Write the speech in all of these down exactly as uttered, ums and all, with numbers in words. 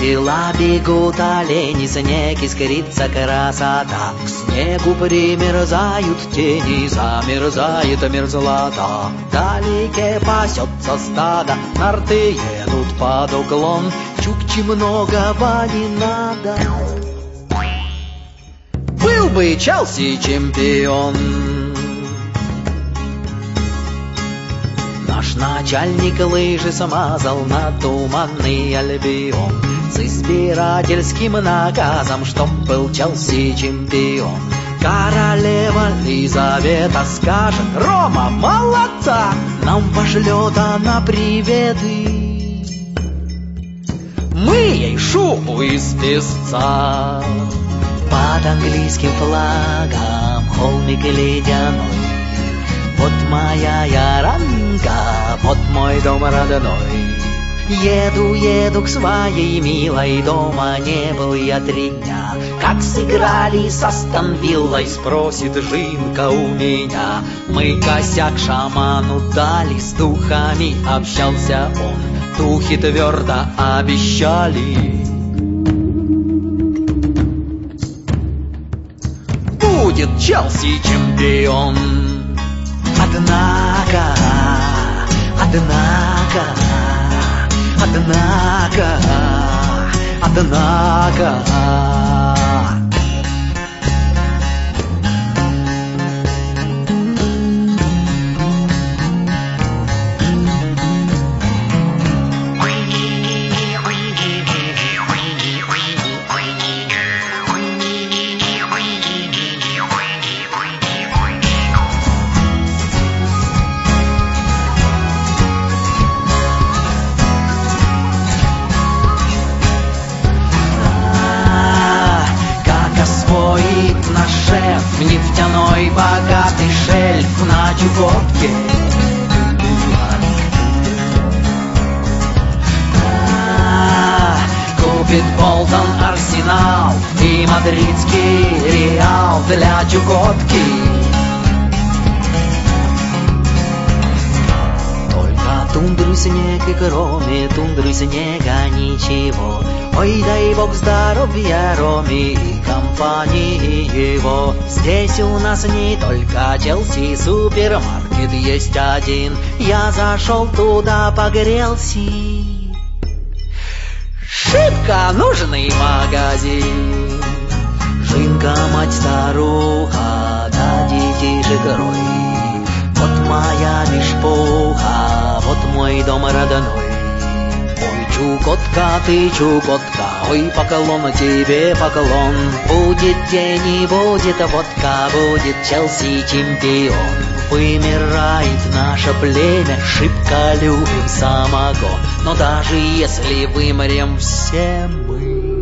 весело бегут олени, снег искрится красота. К снегу примерзают тени, замерзает мерзлота. Вдалеке пасется стадо, нарты едут под уклон. Чукчи многого не надо, был бы Челси чемпион. Наш начальник лыжи смазал на туманный Альбион с избирательским наказом, чтоб был Челси чемпион. Королева Лизавета скажет: Рома, молодца! Нам пошлет она приветы. Мы ей шубу из песца. Под английским флагом холмик ледяной. Вот моя яранка, вот мой дом родной. Еду, еду к своей милой, дома не был я три дня. Как сыграли с Астон Виллой, спросит Жинка у меня. Мы косяк шаману дали, с духами общался он. Духи твердо обещали: будет Челси чемпион. Однако, однако, однако, однако. Нефтяной богатый шельф на Чукотке. А, купит Болтон Арсенал и мадридский Реал для Чукотки. Только тундры, снег и кроме тундры, снега ничего. Ой, дай бог здоровья Роме и компании его. Здесь у нас не только Челси, супермаркет есть один. Я зашел туда, погрелся. Шибко нужный магазин. Жинка, мать старуха, да детишек рой. Вот моя бешпуха, вот мой дом родной. Чукотка, ты Чукотка, ой, поклон тебе, поклон. Будет день и будет водка, будет Челси чемпион. Вымирает наше племя, шибко любим самогон. Но даже если вымрем все мы,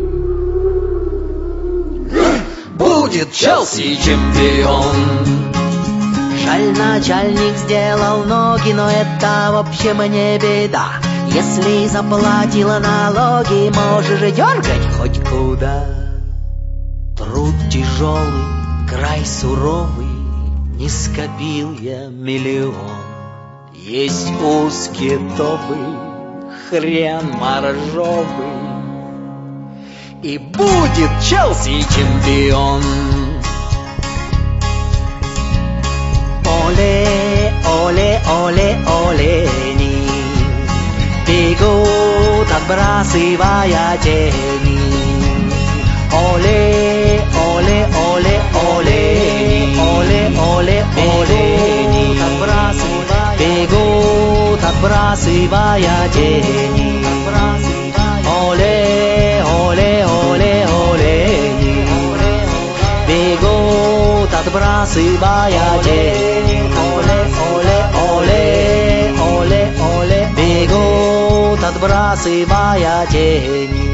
будет Челси чемпион. Жаль, начальник сделал ноги, но это в общем не беда. Если заплатила налоги, можешь дергать хоть куда. Труд тяжелый, край суровый, не скопил я миллион. Есть узкий топый, хрен моржовый, и будет Челси чемпион. Оле, оле, оле, олени, бегут, отбрасывая тени. Оле, оле, оле, олени, оле, оле, олени, бегут, отбрасывая тени. Оле, оле, оле, олени, бегут, отбрасывая тени. Оле, оле, оле, оле, оле, бегут, отбрасывая тени.